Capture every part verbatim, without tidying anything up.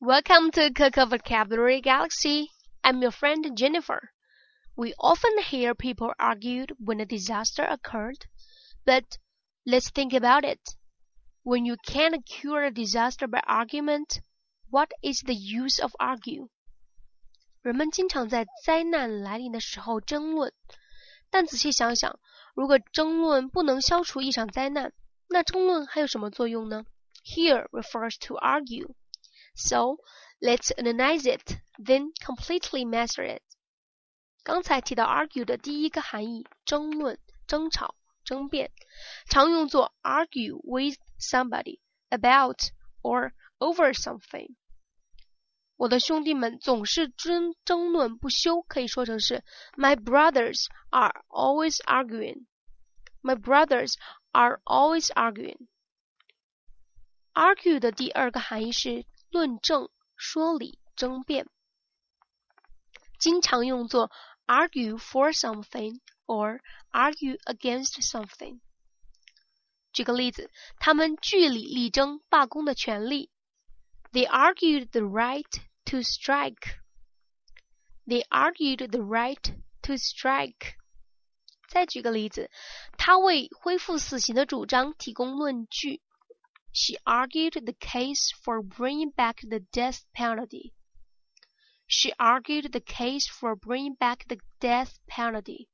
Welcome to Coco Vocabulary Galaxy. I'm your friend Jennifer. We often hear people argue when a disaster occurred, but let's think about it. When you can't cure a disaster by argument, what is the use of argue? 人们经常在灾难来临的时候争论，但仔细想想，如果争论不能消除一场灾难，那争论还有什么作用呢？ Here refers to argue. So, let's analyze it, then completely master it. 刚才提到 argue 的第一个含义，争论、争吵、争辩，常用作 argue with somebody, about, or over something. 我的兄弟们总是争争论不休，可以说成是 My brothers are always arguing. My brothers are always arguing. Argue 的第二个含义是论证、说理、争辩，经常用作 argue for something or argue against something. 举个例子，他们据理力争罢工的权利。They argued the right to strike. They argued the right to strike. 再举个例子，他为恢复死刑的主张提供论据。She argued the case for bringing back the death penalty. She argued the case for bringing back the death penalty.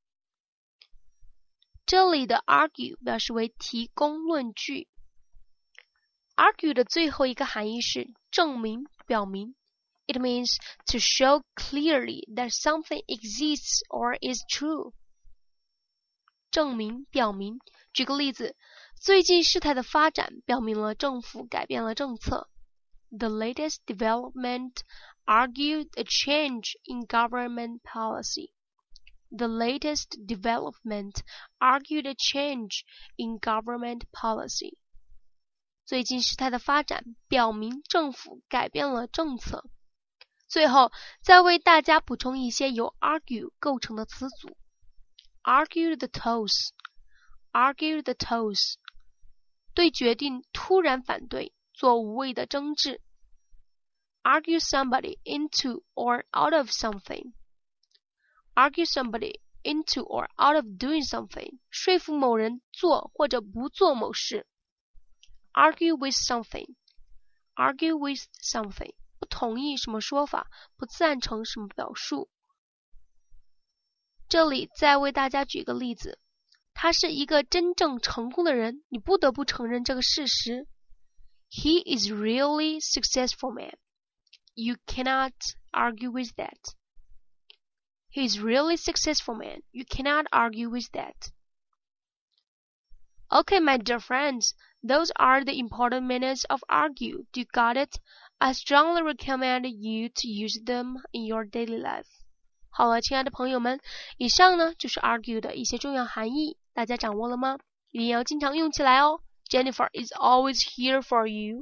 这里的 argue 表示为提供论据。Argue 的最后一个含义是证明、表明。It means to show clearly that something exists or is true. 证明、表明。举个例子，最近事态的发展表明了政府改变了政策。The latest development argued a change in government policy. The latest development argued a change in government policy. 最近事态的发展表明政府改变了政策。最后，再为大家补充一些由 argue 构成的词组。Argue the toss. Argue the toss. 对决定突然反对，做无谓的争执。Argue somebody into or out of something. Argue somebody into or out of doing something. 说服某人做或者不做某事。Argue with something. Argue with something. 不同意什么说法，不赞成什么表述。这里再为大家举个例子，他是一个真正成功的人，你不得不承认这个事实。He is really successful man. You cannot argue with that. He is really successful man. You cannot argue with that. Okay, my dear friends, those are the important meanings of argue. Do you got it? I strongly recommend you to use them in your daily life. 好了，亲爱的朋友们，以上呢就是 argue 的一些重要含义，大家掌握了吗？一定要经常用起来哦。Jennifer is always here for you.